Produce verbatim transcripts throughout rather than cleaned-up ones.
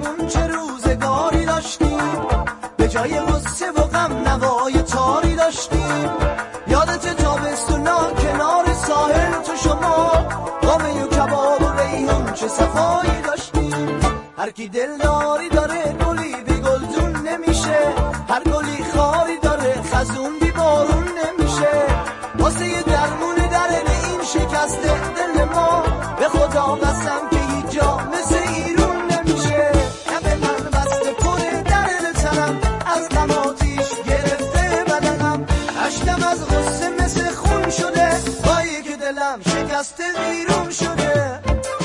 شهرمون چه روزگاری داشتیم، به جای غصه و غم نوای تاری داشتیم. یادت تابستونا کنار ساحل تو شما قامه و کباب و ریحون چه صفایی داشتیم. هر کی دلداری داره گلی بی گلدون نمیشه، هر گلی خاری داره خزون بی بارون نمیشه. واسه یه درمون درن این شکسته دل ما به خدا قسم که هیچ جا مثل ایرون نمیشه. لب من بسته پر درن تنم، از غم آتیش گرفته بدنم، اشکم از غصه مثل خون شده، بایی که دلم شکسته ویرون شده.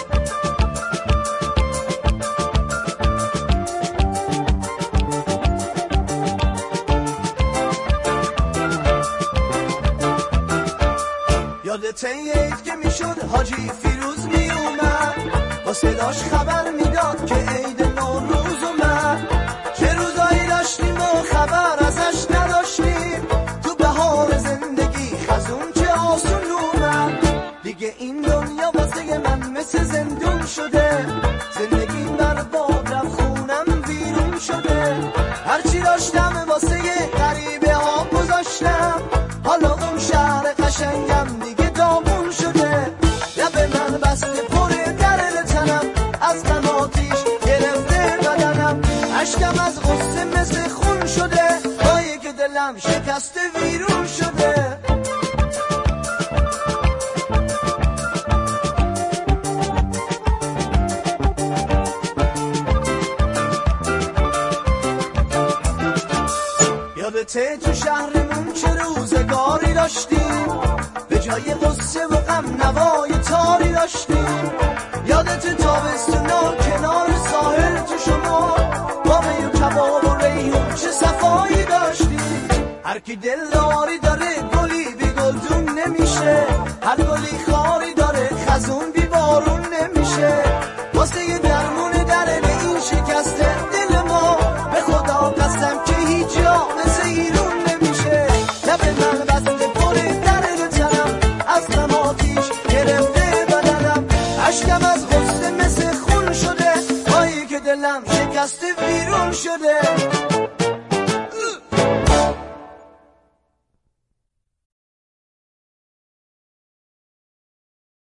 یادته عید که میشد حاجی فیروز میومد، با صداش خبر میداد که عید نوروز اومد. چه روزایی داشتیم و خبر ازش نداشتیم، تو بهار زندگی خزون چه آسون اومد. دیگه این دنیا واسه من مثل زندون شده، زندگی برباد رفت خونم ویرون شده. هرچی داشتم واسه غریبه ها گذاشتم، حالا اون شهر قشنگم دیگه دامون شده. لب من بسته پر درن تنم، از غم آتیش گرفته بدنم، اشکم از غصه مثل خون شده، بایی که دلم شکسته ویرون شده. یادته تو شهرمون چه روزگاری داشتیم، به جای غصه و غم نوای تاری داشتیم. یادت تابستونا کنار ساحل تو شما قامه و کباب و ریحون چه صفایی داشتیم. هر کی دلداری داره گلی بی گلدون نمیشه، هر گلی خاری داره خزون بی بارون نمیشه. واسه یه درمون درن این شکسته دل ما به خدا قسم که هیچ جا مثل ایرون نمیشه. لب من بسته پر درن تنم، از غم آتیش گرفته بدنم، اشکم از غصه مثل خون شده، بایی که دلم شکسته ویرون شده.